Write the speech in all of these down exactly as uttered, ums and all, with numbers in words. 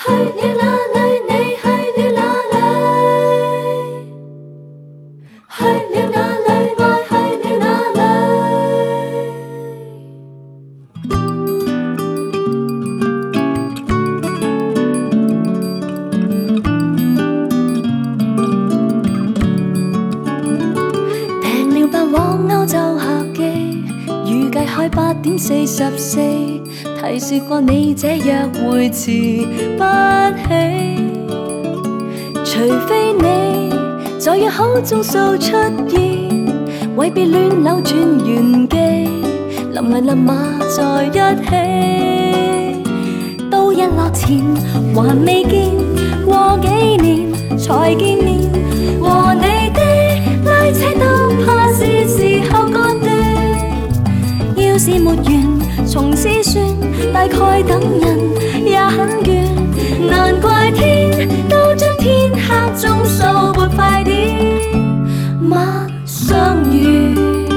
了哪里？你去了哪里？去了哪里？愛去了哪裏？訂了班往歐洲客機，預計開八點四十四。提示過你這約會遲不起，除非你在約好鐘數出現，為別戀扭轉原機，臨危臨馬在一起。到日落前還未見，過幾年才見面，和你的拉扯都怕是時候割斷。要是沒緣從此算，大概等人也很倦，難怪天都將天黑鐘數撥快點，晚相遇。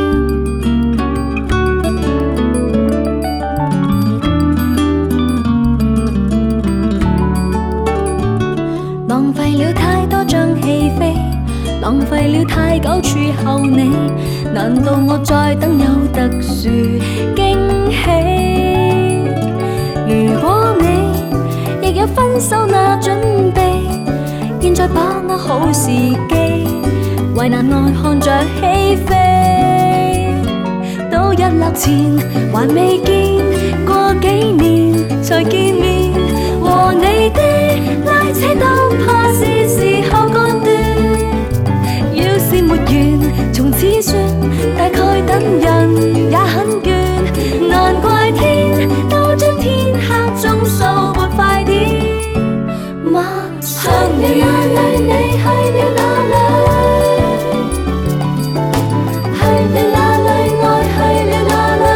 浪費了太多張戲飛，浪費了太久處候你，難道我再等有特殊驚喜？如果你亦有分手那準備，現在把握好時機，為難愛看着起飛。到日落前還未見，過幾年才見面，和你的拉扯都怕是時候割斷。要是沒緣從此算，大概等人也很倦，難怪天都將天黑鐘數撥快點，晚相遇。去了哪裏？你去了哪裏？去了哪裏？愛去了哪裏？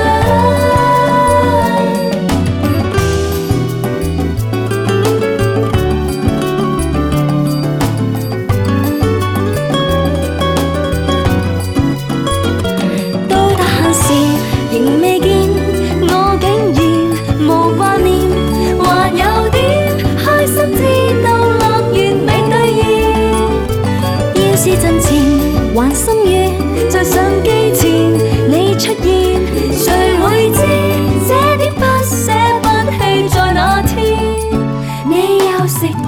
到達限時仍未見，我竟然無掛念，還有點開心知道諾言未兌現。要是陣前還心軟，在相機前你出現，誰會知這點不捨不棄在那天，你又食